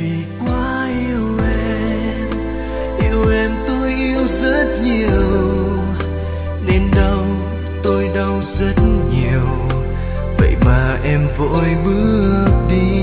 vì quá yêu em tôi yêu rất nhiều, nên đau tôi đau rất nhiều, vậy mà em vội bước đi.